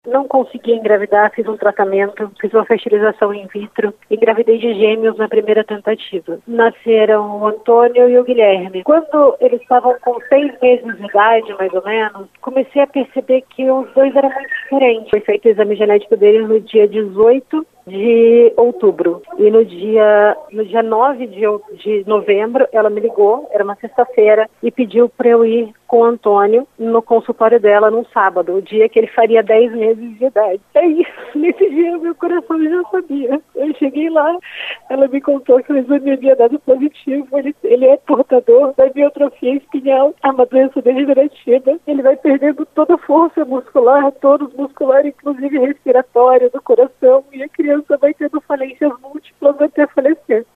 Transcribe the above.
não consegui engravidar, fiz um tratamento, fiz uma fertilização in vitro, engravidei de gêmeos na primeira tentativa. Nasceram o Antônio e o Guilherme. Quando eles estavam com 6 meses de idade, mais ou menos, comecei a perceber que os dois eram muito diferentes. Foi feito o exame genético deles no dia 18 de outubro. E no dia 9 de novembro, ela me ligou, era uma sexta-feira, e pediu para eu ir com o Antônio no consultório dela num sábado, o dia que ele faria 10 meses de idade. É isso, nesse dia meu coração já sabia. Eu cheguei lá, ela me contou que o exame havia dado positivo, ele é portador da miotrofia espinhal, uma doença degenerativa. Ele vai perdendo toda a força muscular, tônus muscular, inclusive respiratório, do coração, e a criança vai tendo falências múltiplas até falecer.